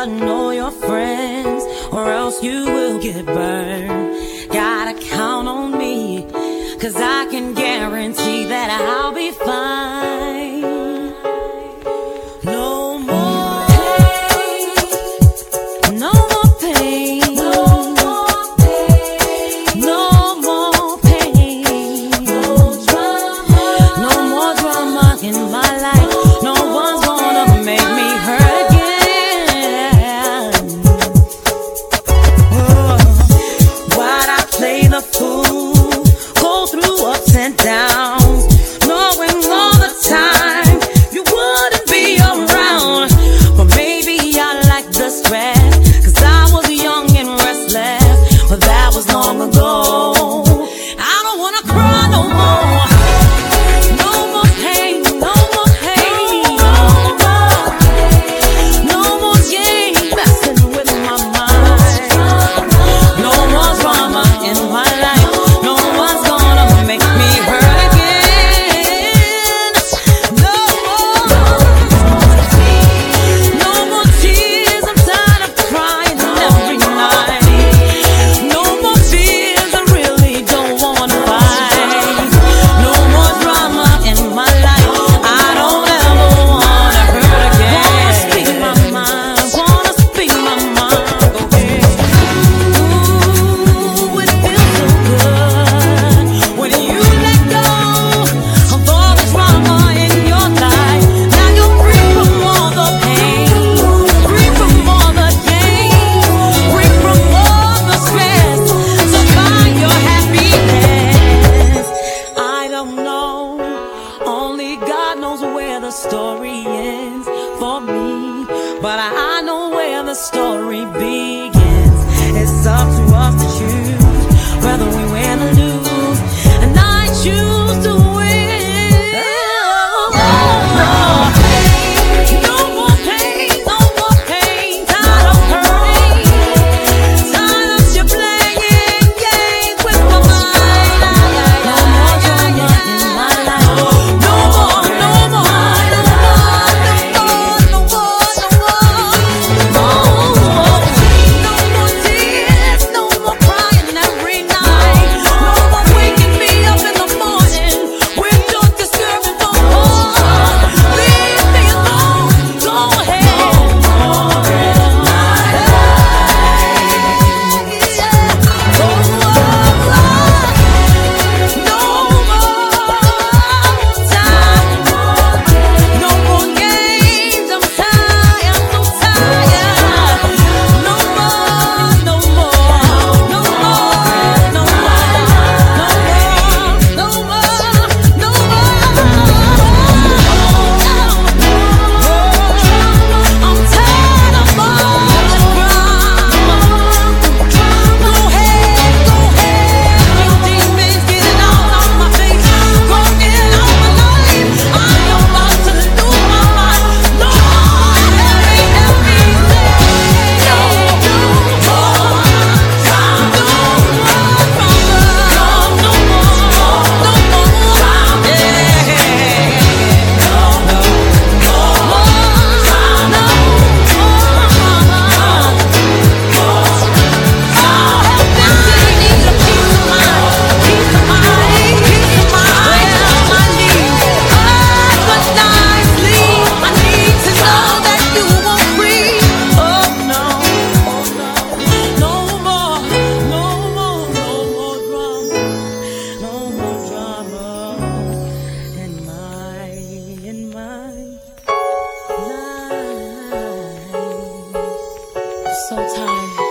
better know your friends, or else you will get burned. Gotta count on me, 'cause I can guarantee that I'll be fine. No more pain, no more pain, no more pain, no more pain, no drama, no more drama in my life. No one's gonna make me hurt again. Oh, why'd I play the fool, go through ups and downs, knowing all the time you wouldn't be around? But maybe I like the stress, 'cause I was young and restless, but that was long ago. I don't wanna cry no more. No more pain, no more pain, no more, no more game messing with my mind. No more drama in my life. No one's gonna make me hurt again. No more tears. I'm tired of crying every night. No more fears. I really don't wanna fight. No more drama in my life. I don't ever wanna hurt again. Wanna speak my mind. Wanna speak my mind. Okay. Ooh, it feels so good when you let go of all the drama in your life. Now you're free from all the pain, free from all the gain, free from all the stress. So find your happiness. I don't know, only God knows where the story ends for me, but I know where the story begins. It's up to us to choose whether we win or lose, and I choose to win. No more pain, no more pain. Tired of hurting, tired of you playing games with my mind. No more drama in my life. No more, no more, no more, no more, no more, no more. No more tears, no more crying every night. No more waking me up in the morning with your disturbing phone calls. Leave me alone, go ahead. No more in my life. No more time, no more games. I'm tired, I'm so tired. No more, no more, no more, no more, no more. I'm tired of all the drama. Go ahead, your demons getting out on my face, walking on my life. I'm about to lose my mind. No more everything. No more drama. No more drama in my life. So tired.